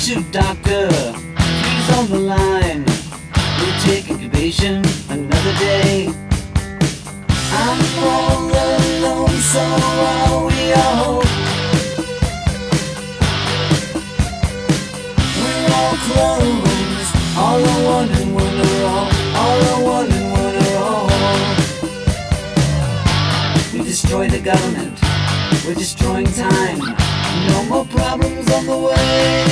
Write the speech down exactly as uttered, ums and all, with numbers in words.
shoot doctor, he's on the line. We'll take incubation another day. I'm all alone, so are we all. We're all clones, all are one and one are all. All are one and one are all. We destroy the government, we're destroying time. No more problems on the way.